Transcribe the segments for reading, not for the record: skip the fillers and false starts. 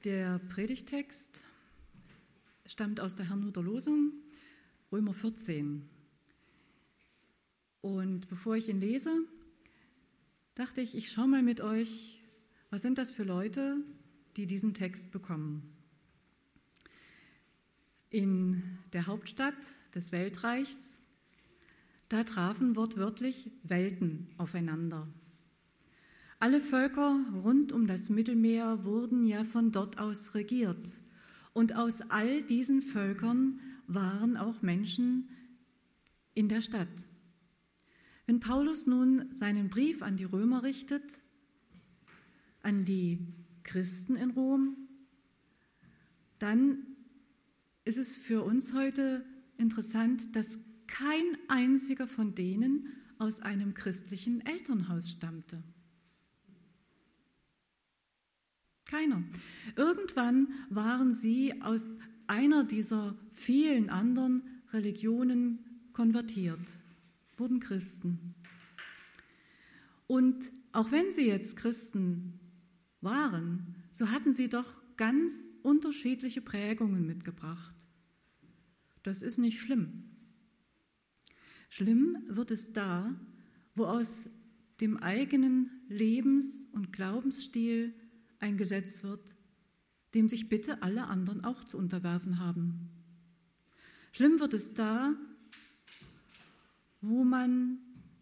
Der Predigtext stammt aus der Herrnhuter Losung, Römer 14. Und bevor ich ihn lese, dachte ich, ich schaue mal mit euch, was sind das für Leute, die diesen Text bekommen. In der Hauptstadt des Weltreichs, da trafen wortwörtlich Welten aufeinander. Alle Völker rund um das Mittelmeer wurden ja von dort aus regiert. Und aus all diesen Völkern waren auch Menschen in der Stadt. Wenn Paulus nun seinen Brief an die Römer richtet, an die Christen in Rom, dann ist es für uns heute interessant, dass kein einziger von denen aus einem christlichen Elternhaus stammte. Keiner. Irgendwann waren sie aus einer dieser vielen anderen Religionen konvertiert, wurden Christen. Und auch wenn sie jetzt Christen waren, so hatten sie doch ganz unterschiedliche Prägungen mitgebracht. Das ist nicht schlimm. Schlimm wird es da, wo aus dem eigenen Lebens- und Glaubensstil ein Gesetz wird, dem sich bitte alle anderen auch zu unterwerfen haben. Schlimm wird es da, wo man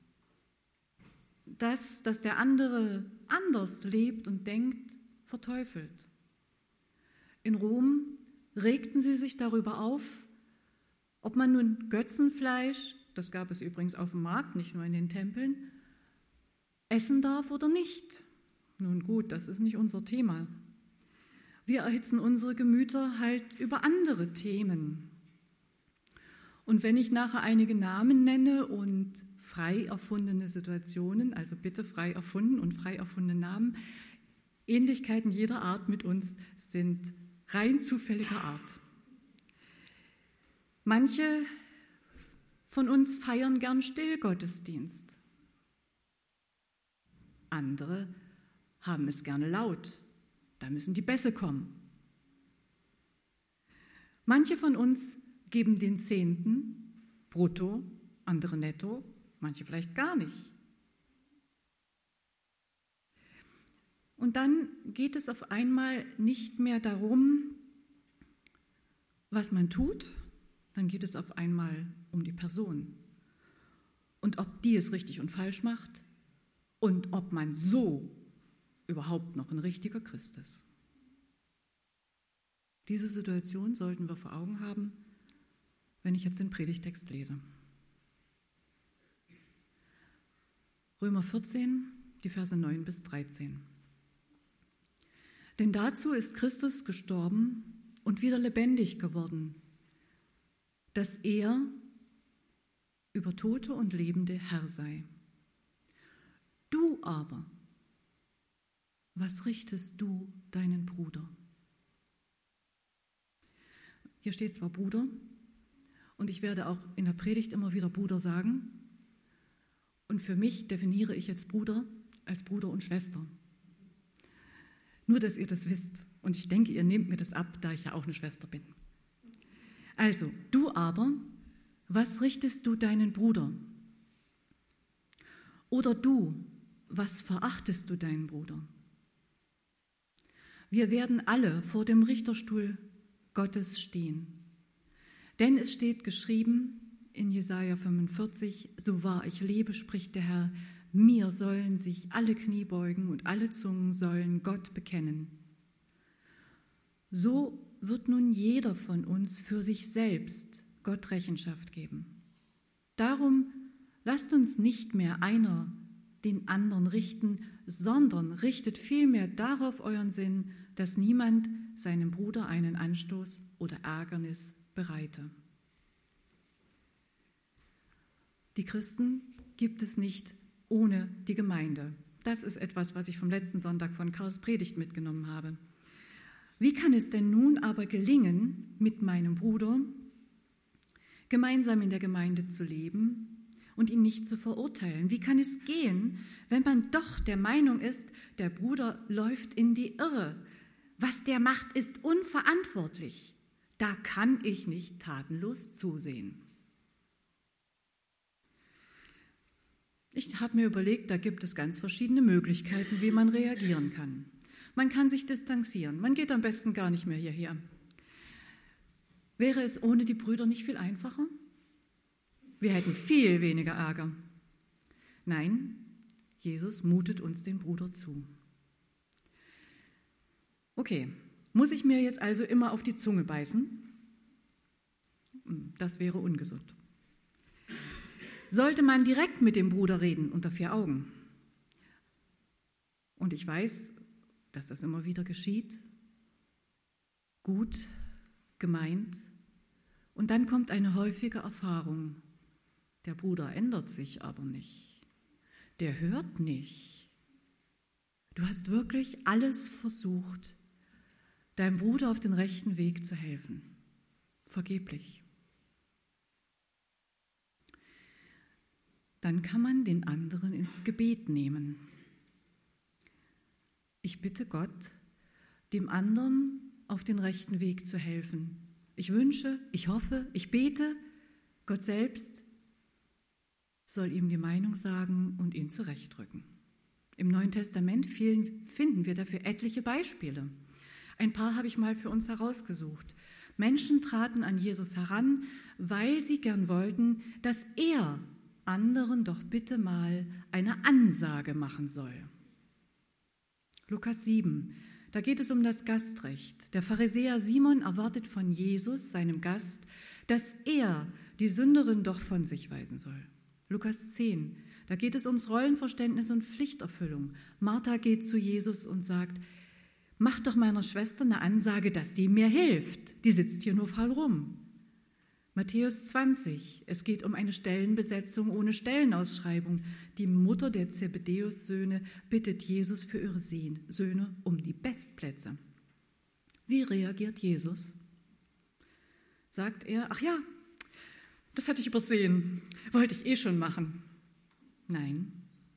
das, dass der andere anders lebt und denkt, verteufelt. In Rom regten sie sich darüber auf, ob man nun Götzenfleisch, das gab es übrigens auf dem Markt, nicht nur in den Tempeln, essen darf oder nicht. Nun gut, das ist nicht unser Thema. Wir erhitzen unsere Gemüter halt über andere Themen. Und wenn ich nachher einige Namen nenne und frei erfundene Situationen, also bitte frei erfunden und frei erfundene Namen, Ähnlichkeiten jeder Art mit uns sind rein zufälliger Art. Manche von uns feiern gern Stillgottesdienst. Andere haben es gerne laut. Da müssen die Bässe kommen. Manche von uns geben den Zehnten brutto, andere netto, manche vielleicht gar nicht. Und dann geht es auf einmal nicht mehr darum, was man tut, dann geht es auf einmal um die Person und ob die es richtig und falsch macht und ob man so überhaupt noch ein richtiger Christ ist. Diese Situation sollten wir vor Augen haben, wenn ich jetzt den Predigtext lese. Römer 14, die Verse 9 bis 13. Denn dazu ist Christus gestorben und wieder lebendig geworden, dass er über Tote und Lebende Herr sei. Du aber, was richtest du deinen Bruder? Hier steht zwar Bruder, und ich werde auch in der Predigt immer wieder Bruder sagen. Und für mich definiere ich jetzt Bruder als Bruder und Schwester. Nur, dass ihr das wisst. Und ich denke, ihr nehmt mir das ab, da ich ja auch eine Schwester bin. Also, du aber, was richtest du deinen Bruder? Oder du, was verachtest du deinen Bruder? Wir werden alle vor dem Richterstuhl Gottes stehen. Denn es steht geschrieben in Jesaja 45, so wahr ich lebe, spricht der Herr, mir sollen sich alle Knie beugen und alle Zungen sollen Gott bekennen. So wird nun jeder von uns für sich selbst Gott Rechenschaft geben. Darum lasst uns nicht mehr einer den anderen richten, sondern richtet vielmehr darauf euren Sinn, dass niemand seinem Bruder einen Anstoß oder Ärgernis bereite. Die Christen gibt es nicht ohne die Gemeinde. Das ist etwas, was ich vom letzten Sonntag von Karls Predigt mitgenommen habe. Wie kann es denn nun aber gelingen, mit meinem Bruder gemeinsam in der Gemeinde zu leben und ihn nicht zu verurteilen? Wie kann es gehen, wenn man doch der Meinung ist, der Bruder läuft in die Irre, Was der macht, ist unverantwortlich. Da kann ich nicht tatenlos zusehen. Ich habe mir überlegt, da gibt es ganz verschiedene Möglichkeiten, wie man reagieren kann. Man kann sich distanzieren, man geht am besten gar nicht mehr hierher. Wäre es ohne die Brüder nicht viel einfacher? Wir hätten viel weniger Ärger. Nein, Jesus mutet uns den Bruder zu. Okay, muss ich mir jetzt also immer auf die Zunge beißen? Das wäre ungesund. Sollte man direkt mit dem Bruder reden, unter 4 Augen? Und ich weiß, dass das immer wieder geschieht. Gut gemeint. Und dann kommt eine häufige Erfahrung. Der Bruder ändert sich aber nicht. Der hört nicht. Du hast wirklich alles versucht, deinem Bruder auf den rechten Weg zu helfen. Vergeblich. Dann kann man den anderen ins Gebet nehmen. Ich bitte Gott, dem anderen auf den rechten Weg zu helfen. Ich wünsche, ich hoffe, ich bete, Gott selbst soll ihm die Meinung sagen und ihn zurechtrücken. Im Neuen Testament finden wir dafür etliche Beispiele. Ein paar habe ich mal für uns herausgesucht. Menschen traten an Jesus heran, weil sie gern wollten, dass er anderen doch bitte mal eine Ansage machen soll. Lukas 7, da geht es um das Gastrecht. Der Pharisäer Simon erwartet von Jesus, seinem Gast, dass er die Sünderin doch von sich weisen soll. Lukas 10, da geht es ums Rollenverständnis und Pflichterfüllung. Martha geht zu Jesus und sagt, mach doch meiner Schwester eine Ansage, dass sie mir hilft. Die sitzt hier nur faul rum. Matthäus 20, es geht um eine Stellenbesetzung ohne Stellenausschreibung. Die Mutter der Zebedäus-Söhne bittet Jesus für ihre Söhne um die Bestplätze. Wie reagiert Jesus? Sagt er, ach ja, das hatte ich übersehen, wollte ich schon machen. Nein.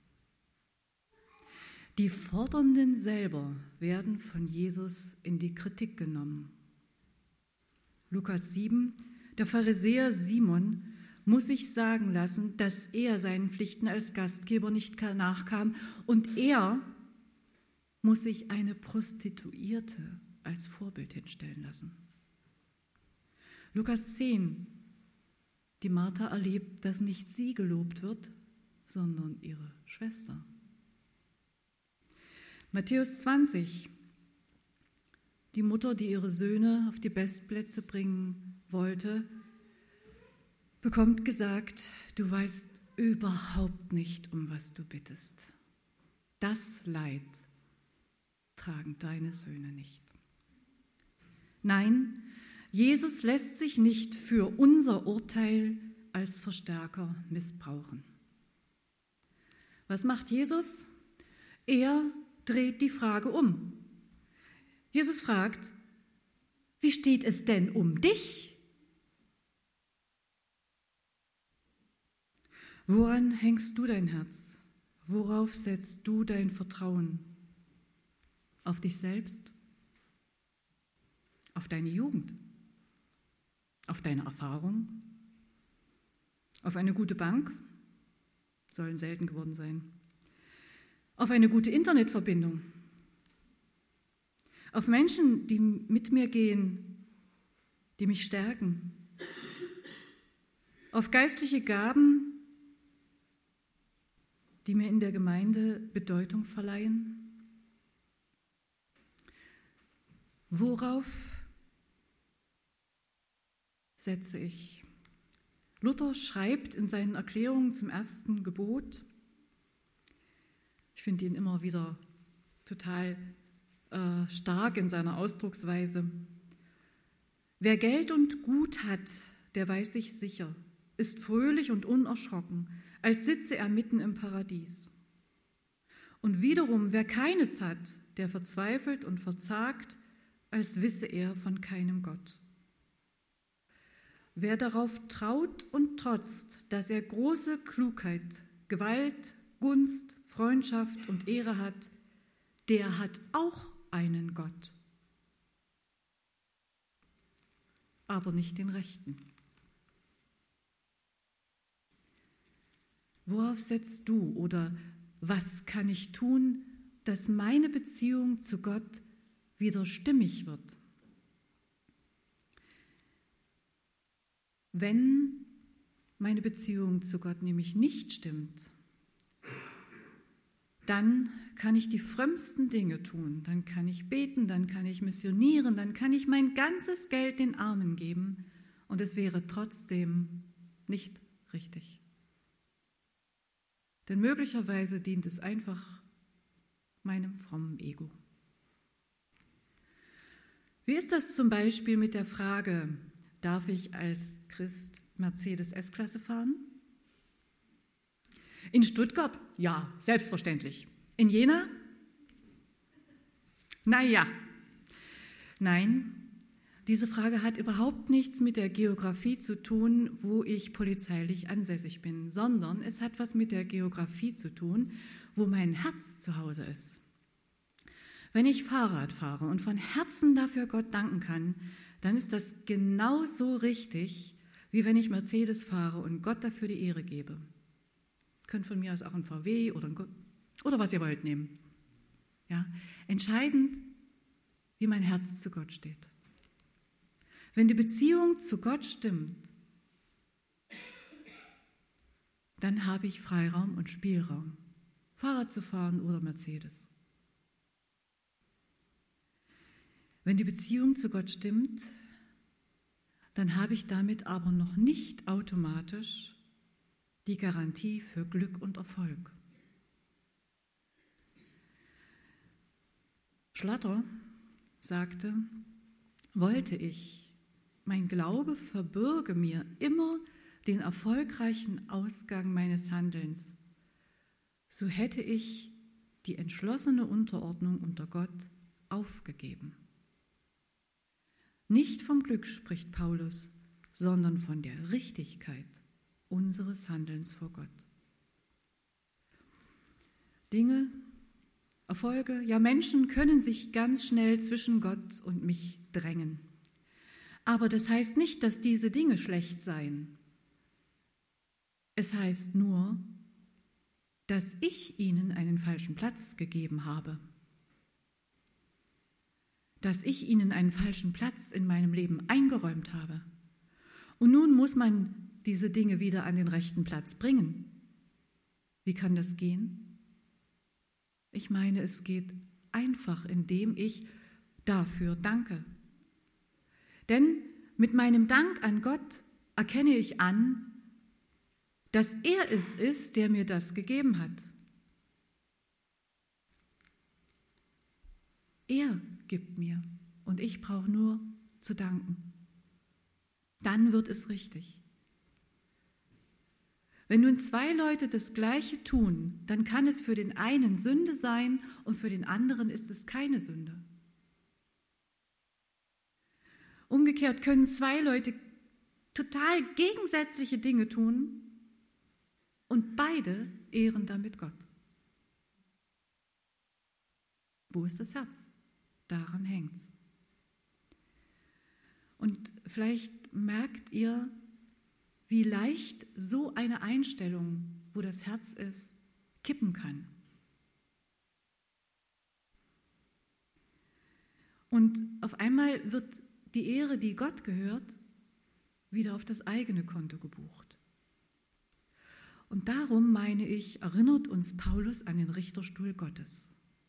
Die Fordernden selber werden von Jesus in die Kritik genommen. Lukas 7, der Pharisäer Simon muss sich sagen lassen, dass er seinen Pflichten als Gastgeber nicht nachkam und er muss sich eine Prostituierte als Vorbild hinstellen lassen. Lukas 10, die Martha erlebt, dass nicht sie gelobt wird, sondern ihre Schwester. Matthäus 20, die Mutter, die ihre Söhne auf die Bestplätze bringen wollte, bekommt gesagt, du weißt überhaupt nicht, um was du bittest. Das Leid tragen deine Söhne nicht. Nein, Jesus lässt sich nicht für unser Urteil als Verstärker missbrauchen. Was macht Jesus? Er dreht die Frage um. Jesus fragt, wie steht es denn um dich? Woran hängst du dein Herz? Worauf setzt du dein Vertrauen? Auf dich selbst? Auf deine Jugend? Auf deine Erfahrung? Auf eine gute Bank? Sollen selten geworden sein. Auf eine gute Internetverbindung? Auf Menschen, die mit mir gehen, die mich stärken? Auf geistliche Gaben, die mir in der Gemeinde Bedeutung verleihen? Worauf setze ich? Luther schreibt in seinen Erklärungen zum ersten Gebot, ich finde ihn immer wieder total stark in seiner Ausdrucksweise, wer Geld und Gut hat, der weiß sich sicher, ist fröhlich und unerschrocken, als sitze er mitten im Paradies. Und wiederum, wer keines hat, der verzweifelt und verzagt, als wisse er von keinem Gott. Wer darauf traut und trotzt, dass er große Klugheit, Gewalt, Gunst, Freundschaft und Ehre hat, der hat auch einen Gott aber nicht den rechten. Worauf setzt du oder was kann ich tun, dass meine Beziehung zu Gott wieder stimmig wird? Wenn meine Beziehung zu Gott nämlich nicht stimmt, dann kann ich die frömmsten Dinge tun, dann kann ich beten, dann kann ich missionieren, dann kann ich mein ganzes Geld den Armen geben und es wäre trotzdem nicht richtig. Denn möglicherweise dient es einfach meinem frommen Ego. Wie ist das zum Beispiel mit der Frage, darf ich als Christ Mercedes S-Klasse fahren? In Stuttgart? Ja, selbstverständlich. In Jena? Naja. Nein, diese Frage hat überhaupt nichts mit der Geografie zu tun, wo ich polizeilich ansässig bin, sondern es hat was mit der Geografie zu tun, wo mein Herz zu Hause ist. Wenn ich Fahrrad fahre und von Herzen dafür Gott danken kann, dann ist das genauso richtig, wie wenn ich Mercedes fahre und Gott dafür die Ehre gebe. Könnt von mir aus auch ein VW oder was ihr wollt nehmen. Ja, entscheidend, wie mein Herz zu Gott steht. Wenn die Beziehung zu Gott stimmt, dann habe ich Freiraum und Spielraum, Fahrrad zu fahren oder Mercedes. Wenn die Beziehung zu Gott stimmt, dann habe ich damit aber noch nicht automatisch die Garantie für Glück und Erfolg. Schlatter sagte, wollte ich, mein Glaube verbürge mir immer den erfolgreichen Ausgang meines Handelns, so hätte ich die entschlossene Unterordnung unter Gott aufgegeben. Nicht vom Glück spricht Paulus, sondern von der Richtigkeit unseres Handelns vor Gott. Dinge, Erfolge, ja Menschen können sich ganz schnell zwischen Gott und mich drängen. Aber das heißt nicht, dass diese Dinge schlecht seien. Es heißt nur, dass ich ihnen einen falschen Platz gegeben habe. Dass ich ihnen einen falschen Platz in meinem Leben eingeräumt habe. Und nun muss man diese Dinge wieder an den rechten Platz bringen. Wie kann das gehen? Ich meine, es geht einfach, indem ich dafür danke. Denn mit meinem Dank an Gott erkenne ich an, dass er es ist, der mir das gegeben hat. Er gibt mir und ich brauche nur zu danken. Dann wird es richtig. Wenn nun zwei Leute das Gleiche tun, dann kann es für den einen Sünde sein und für den anderen ist es keine Sünde. Umgekehrt können zwei Leute total gegensätzliche Dinge tun und beide ehren damit Gott. Wo ist das Herz? Daran hängt's. Und vielleicht merkt ihr, wie leicht so eine Einstellung, wo das Herz ist, kippen kann. Und auf einmal wird die Ehre, die Gott gehört, wieder auf das eigene Konto gebucht. Und darum, meine ich, erinnert uns Paulus an den Richterstuhl Gottes.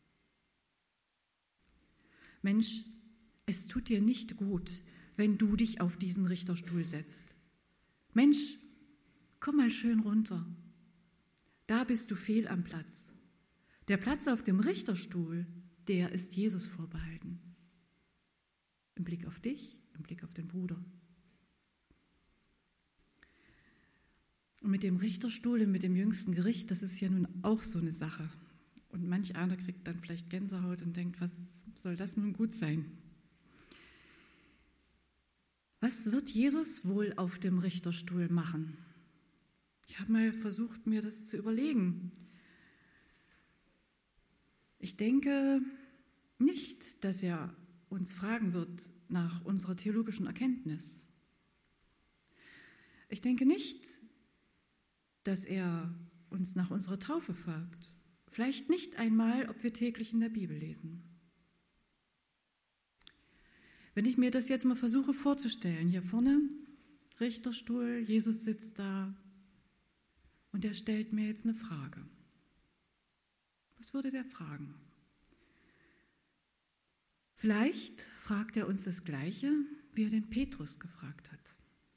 Mensch, es tut dir nicht gut, wenn du dich auf diesen Richterstuhl setzt. Mensch, komm mal schön runter. Da bist du fehl am Platz. Der Platz auf dem Richterstuhl, der ist Jesus vorbehalten. Im Blick auf dich, im Blick auf den Bruder. Und mit dem Richterstuhl und mit dem jüngsten Gericht, das ist ja nun auch so eine Sache. Und manch einer kriegt dann vielleicht Gänsehaut und denkt, was soll das nun gut sein? Was wird Jesus wohl auf dem Richterstuhl machen? Ich habe mal versucht, mir das zu überlegen. Ich denke nicht, dass er uns fragen wird nach unserer theologischen Erkenntnis. Ich denke nicht, dass er uns nach unserer Taufe fragt. Vielleicht nicht einmal, ob wir täglich in der Bibel lesen. Wenn ich mir das jetzt mal versuche vorzustellen, hier vorne, Richterstuhl, Jesus sitzt da und er stellt mir jetzt eine Frage. Was würde der fragen? Vielleicht fragt er uns das Gleiche, wie er den Petrus gefragt hat.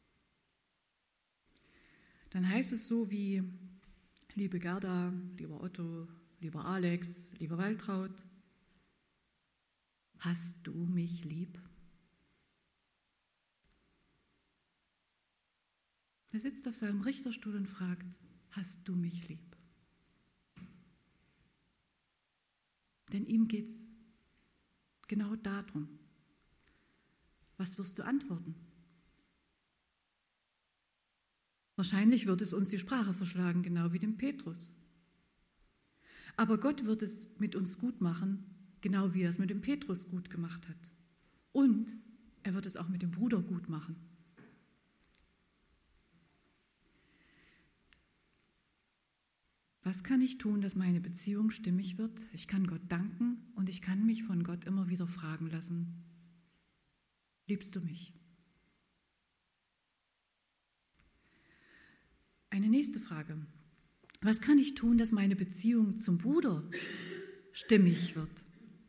Dann heißt es so wie, liebe Gerda, lieber Otto, lieber Alex, lieber Waltraud, hast du mich lieb? Er sitzt auf seinem Richterstuhl und fragt, hast du mich lieb? Denn ihm geht es genau darum. Was wirst du antworten? Wahrscheinlich wird es uns die Sprache verschlagen, genau wie dem Petrus. Aber Gott wird es mit uns gut machen, genau wie er es mit dem Petrus gut gemacht hat. Und er wird es auch mit dem Bruder gut machen. Was kann ich tun, dass meine Beziehung stimmig wird? Ich kann Gott danken und ich kann mich von Gott immer wieder fragen lassen, liebst du mich? Eine nächste Frage. Was kann ich tun, dass meine Beziehung zum Bruder stimmig wird?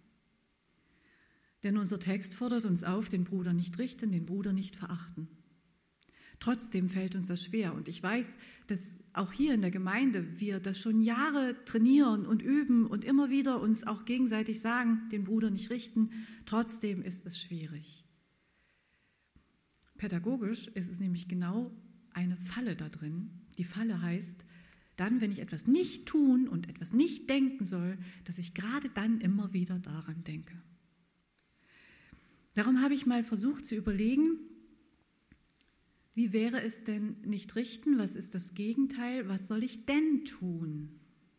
Denn unser Text fordert uns auf, den Bruder nicht richten, den Bruder nicht verachten. Trotzdem fällt uns das schwer und ich weiß, dass auch hier in der Gemeinde wir das schon Jahre trainieren und üben und immer wieder uns auch gegenseitig sagen, den Bruder nicht richten. Trotzdem ist es schwierig. Pädagogisch ist es nämlich genau eine Falle da drin. Die Falle heißt, dann, wenn ich etwas nicht tun und etwas nicht denken soll, dass ich gerade dann immer wieder daran denke. Darum habe ich mal versucht zu überlegen, wie wäre es denn nicht richten? Was ist das Gegenteil? Was soll ich denn tun?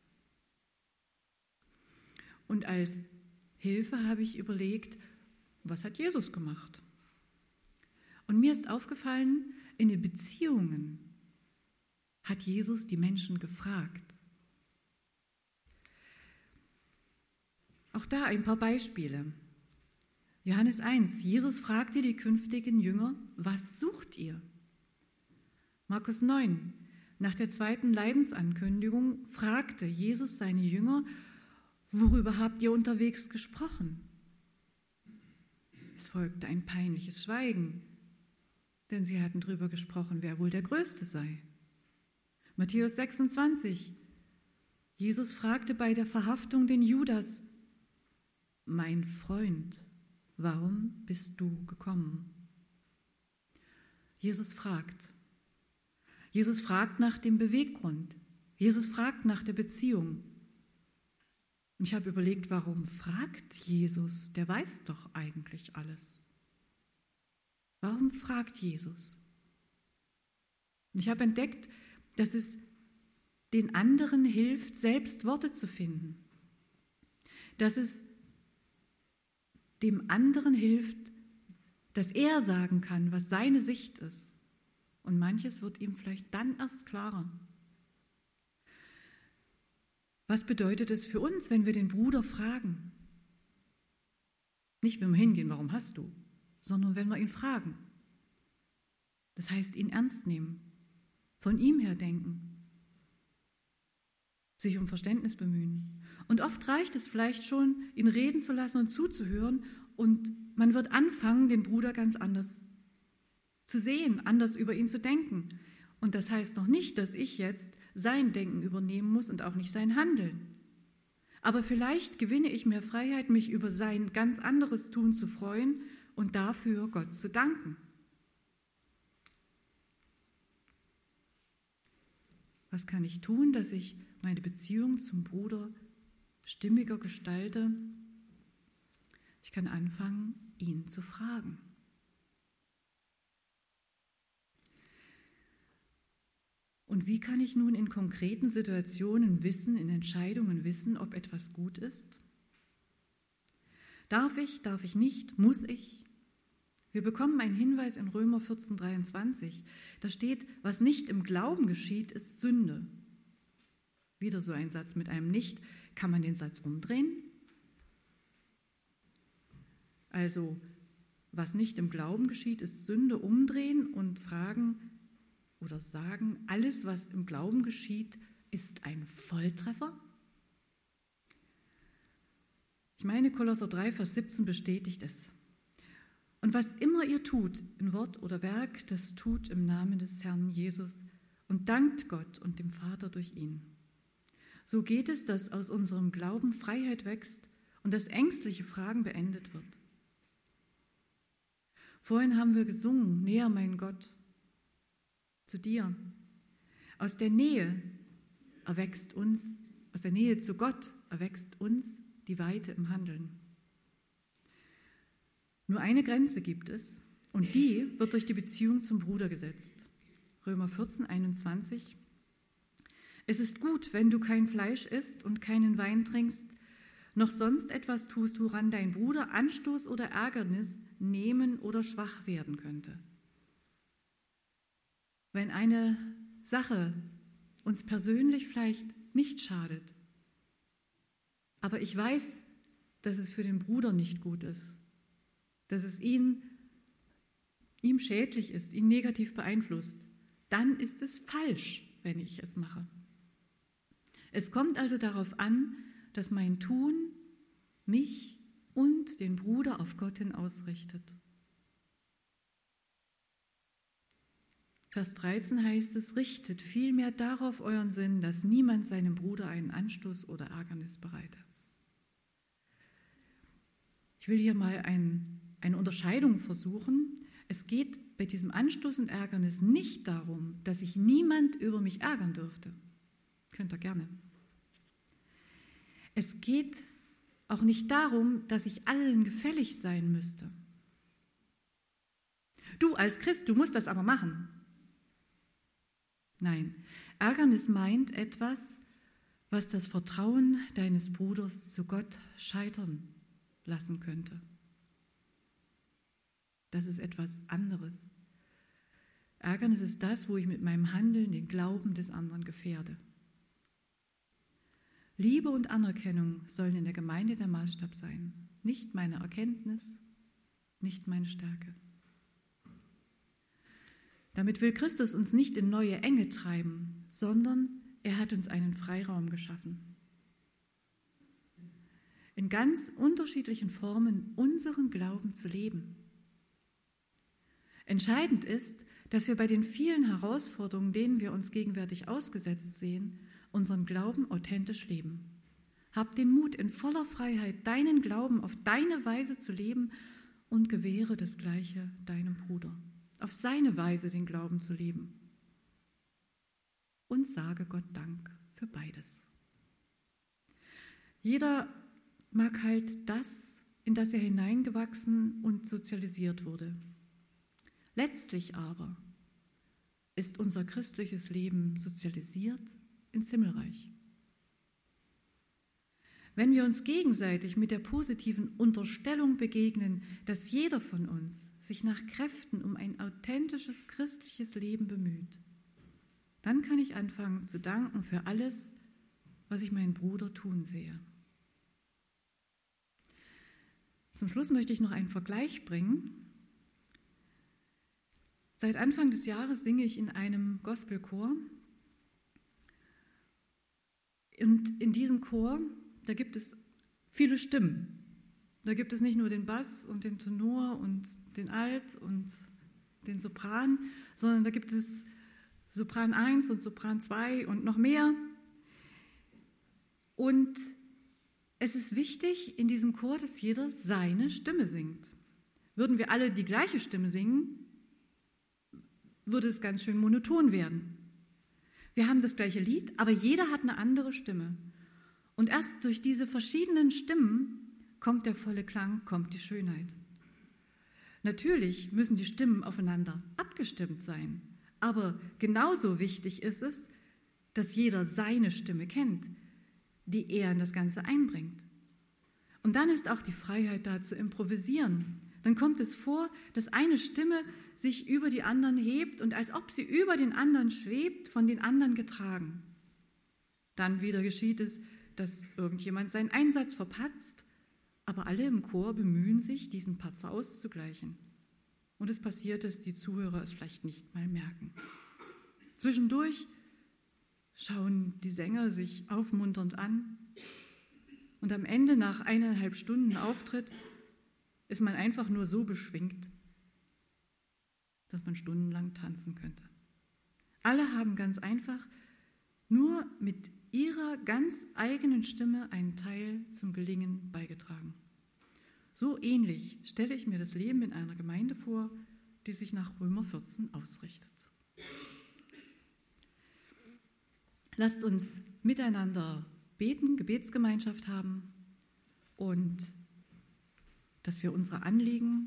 Und als Hilfe habe ich überlegt, was hat Jesus gemacht? Und mir ist aufgefallen, in den Beziehungen hat Jesus die Menschen gefragt. Auch da ein paar Beispiele. Johannes 1, Jesus fragte die künftigen Jünger, was sucht ihr? Markus 9, nach der zweiten Leidensankündigung fragte Jesus seine Jünger, worüber habt ihr unterwegs gesprochen? Es folgte ein peinliches Schweigen, denn sie hatten darüber gesprochen, wer wohl der Größte sei. Matthäus 26, Jesus fragte bei der Verhaftung den Judas, mein Freund, warum bist du gekommen? Jesus fragt nach dem Beweggrund. Jesus fragt nach der Beziehung. Und ich habe überlegt, warum fragt Jesus? Der weiß doch eigentlich alles. Warum fragt Jesus? Und ich habe entdeckt, dass es den anderen hilft, selbst Worte zu finden. Dass es dem anderen hilft, dass er sagen kann, was seine Sicht ist. Und manches wird ihm vielleicht dann erst klarer. Was bedeutet es für uns, wenn wir den Bruder fragen? Nicht, wenn wir hingehen, warum hast du, sondern wenn wir ihn fragen. Das heißt, ihn ernst nehmen, von ihm her denken, sich um Verständnis bemühen. Und oft reicht es vielleicht schon, ihn reden zu lassen und zuzuhören und man wird anfangen, den Bruder ganz anders zu sehen, anders über ihn zu denken. Und das heißt noch nicht, dass ich jetzt sein Denken übernehmen muss und auch nicht sein Handeln. Aber vielleicht gewinne ich mehr Freiheit, mich über sein ganz anderes Tun zu freuen und dafür Gott zu danken. Was kann ich tun, dass ich meine Beziehung zum Bruder stimmiger gestalte? Ich kann anfangen, ihn zu fragen. Und wie kann ich nun in konkreten Situationen wissen, in Entscheidungen wissen, ob etwas gut ist? Darf ich nicht? Muss ich? Wir bekommen einen Hinweis in Römer 14,23. Da steht, was nicht im Glauben geschieht, ist Sünde. Wieder so ein Satz mit einem Nicht. Kann man den Satz umdrehen? Also, was nicht im Glauben geschieht, ist Sünde. Umdrehen und fragen oder sagen, alles, was im Glauben geschieht, ist ein Volltreffer? Ich meine, Kolosser 3, Vers 17 bestätigt es. Und was immer ihr tut, in Wort oder Werk, das tut im Namen des Herrn Jesus und dankt Gott und dem Vater durch ihn. So geht es, dass aus unserem Glauben Freiheit wächst und das ängstliche Fragen beendet wird. Vorhin haben wir gesungen, näher mein Gott zu dir. Aus der Nähe zu Gott erwächst uns die Weite im Handeln. Nur eine Grenze gibt es und die wird durch die Beziehung zum Bruder gesetzt. Römer 14, 21. Es ist gut, wenn du kein Fleisch isst und keinen Wein trinkst, noch sonst etwas tust, woran dein Bruder Anstoß oder Ärgernis nehmen oder schwach werden könnte. Wenn eine Sache uns persönlich vielleicht nicht schadet, aber ich weiß, dass es für den Bruder nicht gut ist, dass es ihm schädlich ist, ihn negativ beeinflusst, dann ist es falsch, wenn ich es mache. Es kommt also darauf an, dass mein Tun mich und den Bruder auf Gott hin ausrichtet. Vers 13 heißt es, richtet vielmehr darauf euren Sinn, dass niemand seinem Bruder einen Anstoß oder Ärgernis bereite. Ich will hier mal eine Unterscheidung versuchen. Es geht bei diesem Anstoß und Ärgernis nicht darum, dass sich niemand über mich ärgern dürfte. Könnt ihr gerne. Es geht auch nicht darum, dass ich allen gefällig sein müsste. Du als Christ, du musst das aber machen. Nein, Ärgernis meint etwas, was das Vertrauen deines Bruders zu Gott scheitern lassen könnte. Das ist etwas anderes. Ärgernis ist das, wo ich mit meinem Handeln den Glauben des anderen gefährde. Liebe und Anerkennung sollen in der Gemeinde der Maßstab sein, nicht meine Erkenntnis, nicht meine Stärke. Damit will Christus uns nicht in neue Enge treiben, sondern er hat uns einen Freiraum geschaffen. In ganz unterschiedlichen Formen unseren Glauben zu leben. Entscheidend ist, dass wir bei den vielen Herausforderungen, denen wir uns gegenwärtig ausgesetzt sehen, unseren Glauben authentisch leben. Hab den Mut, in voller Freiheit deinen Glauben auf deine Weise zu leben und gewähre das Gleiche deinem Bruder. Auf seine Weise den Glauben zu leben. Und sage Gott Dank für beides. Jeder mag halt das, in das er hineingewachsen und sozialisiert wurde. Letztlich aber ist unser christliches Leben sozialisiert ins Himmelreich. Wenn wir uns gegenseitig mit der positiven Unterstellung begegnen, dass jeder von uns sich nach Kräften um ein authentisches christliches Leben bemüht, dann kann ich anfangen zu danken für alles, was ich meinen Bruder tun sehe. Zum Schluss möchte ich noch einen Vergleich bringen. Seit Anfang des Jahres singe ich in einem Gospelchor. Und in diesem Chor, da gibt es viele Stimmen. Da gibt es nicht nur den Bass und den Tenor und den Alt und den Sopran, sondern da gibt es Sopran 1 und Sopran 2 und noch mehr. Und es ist wichtig in diesem Chor, dass jeder seine Stimme singt. Würden wir alle die gleiche Stimme singen, würde es ganz schön monoton werden. Wir haben das gleiche Lied, aber jeder hat eine andere Stimme. Und erst durch diese verschiedenen Stimmen kommt der volle Klang, kommt die Schönheit. Natürlich müssen die Stimmen aufeinander abgestimmt sein, aber genauso wichtig ist es, dass jeder seine Stimme kennt, die er in das Ganze einbringt. Und dann ist auch die Freiheit da zu improvisieren. Dann kommt es vor, dass eine Stimme sich über die anderen hebt und als ob sie über den anderen schwebt, von den anderen getragen. Dann wieder geschieht es, dass irgendjemand seinen Einsatz verpatzt, aber alle im Chor bemühen sich, diesen Patzer auszugleichen. Und es passiert, dass die Zuhörer es vielleicht nicht mal merken. Zwischendurch schauen die Sänger sich aufmunternd an und am Ende, nach 1,5 Stunden Auftritt, ist man einfach nur so beschwingt, dass man stundenlang tanzen könnte. Alle haben ganz einfach nur mit ihrer ganz eigenen Stimme einen Teil zum Gelingen beigetragen. So ähnlich stelle ich mir das Leben in einer Gemeinde vor, die sich nach Römer 14 ausrichtet. Lasst uns miteinander beten, Gebetsgemeinschaft haben und dass wir unsere Anliegen,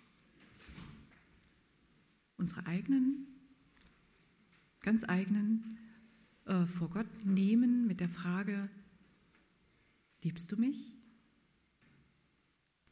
unsere eigenen, ganz eigenen, vor Gott nehmen mit der Frage: Liebst du mich?